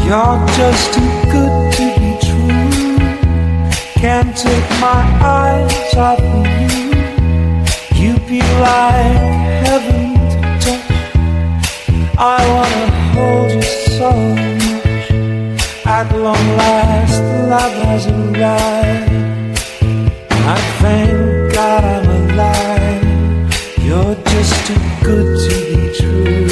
You're just too good to be true. Can't take my eyes off of you. You be like heaven to touch. I wanna hold you so much. At long last, love has arrived. I thank God I'm alive. You're just too good to be true.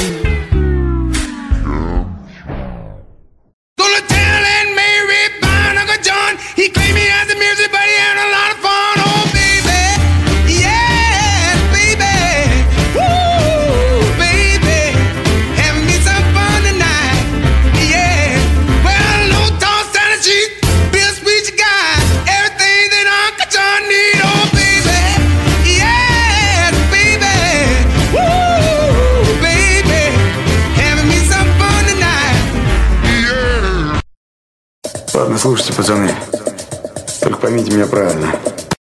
He claimed me as a music, but he had a lot of fun. Oh, baby, yeah, baby, woo, baby, having me some fun tonight, yeah. Well, no toss down the street, Bill Sweet, you got everything that Uncle John need. Oh, baby, yeah, baby, woo, baby, having me some fun tonight, yeah. Ладно, слушайте, пацаны. Только поймите меня правильно.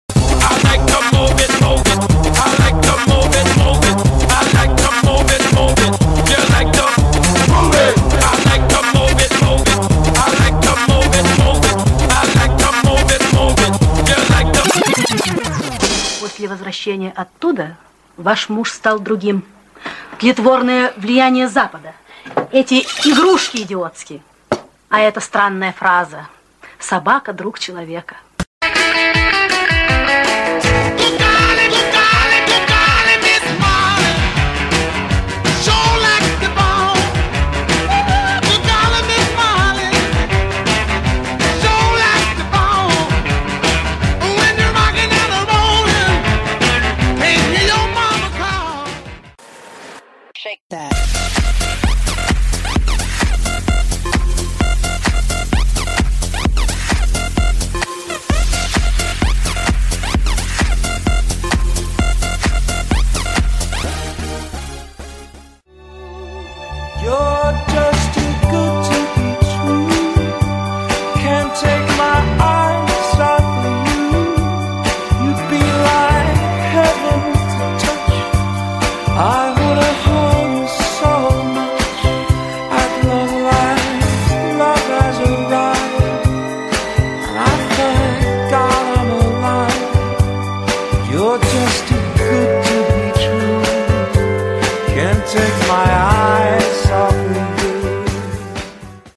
После возвращения оттуда ваш муж стал другим. Тлетворное влияние Запада. Эти игрушки идиотские. А эта странная фраза: собака – друг человека.